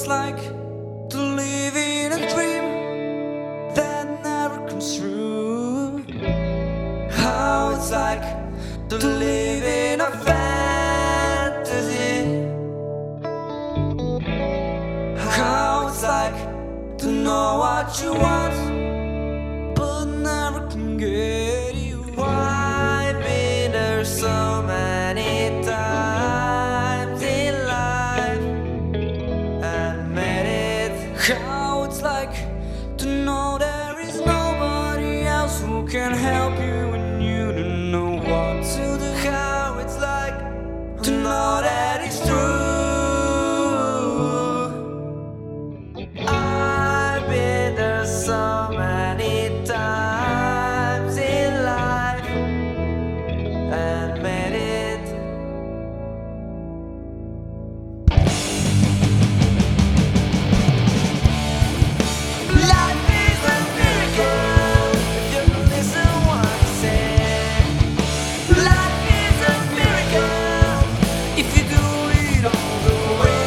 it's like to live in a dream that never comes true. How it's like to live in a fantasy. How it's like to know what you want but never can get you. I've been there so many times in life and made it. How it's like to know there is nobody else who can help you when you don't know what to do. How it's like to know that it's true. I've been there so many times in life and made it. Life is a miracle if you can listen what I say. Life is a miracle if you do it all the way.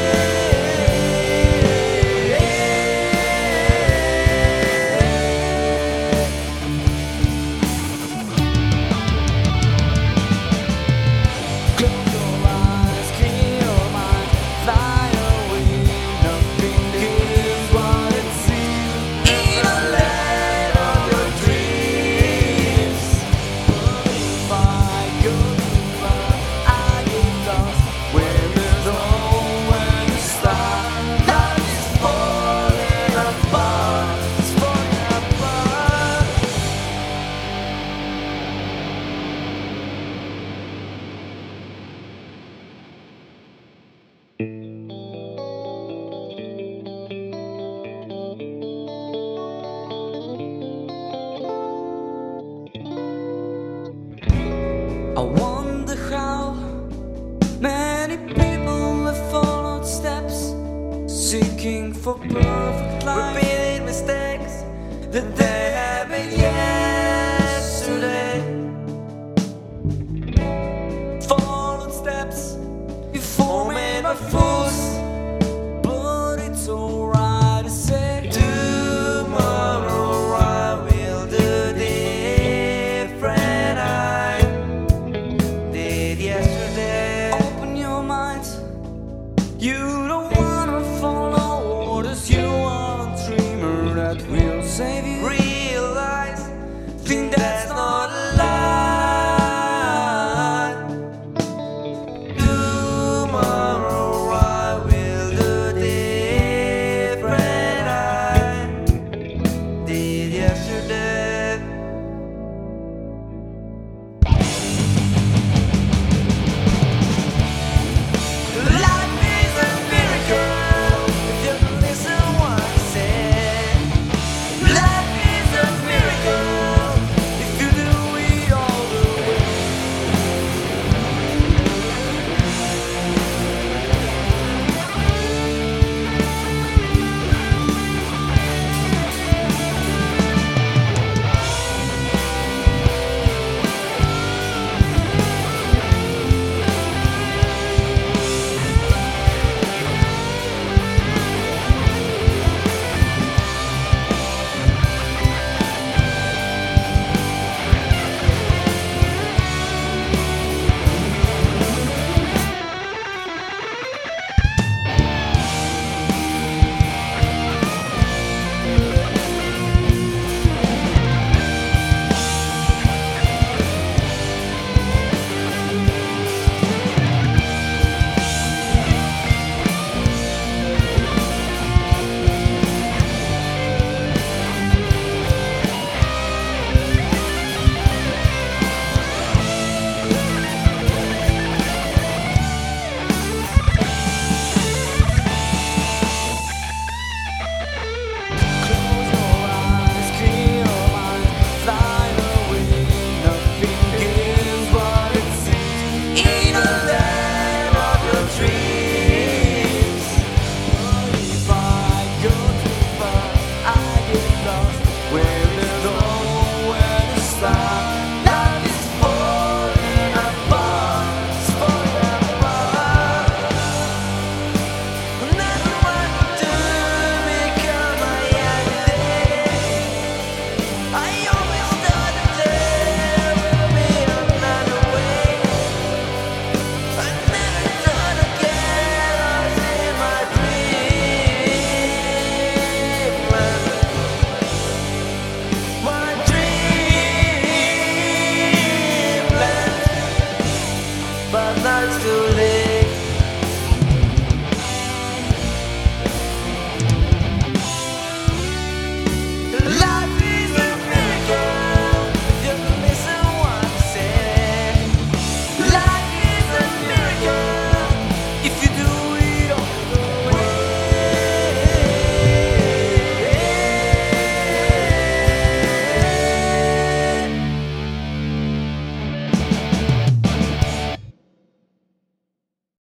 Close your eyes, clear your mind, fly away. Nothing is what it seems in a land of your dreams. But if I go too far, I get lost. Where is home when you start? Life is falling apart. It's falling apart. I wonder how many people have followed steps, seeking for perfect life, repeating mistakes that they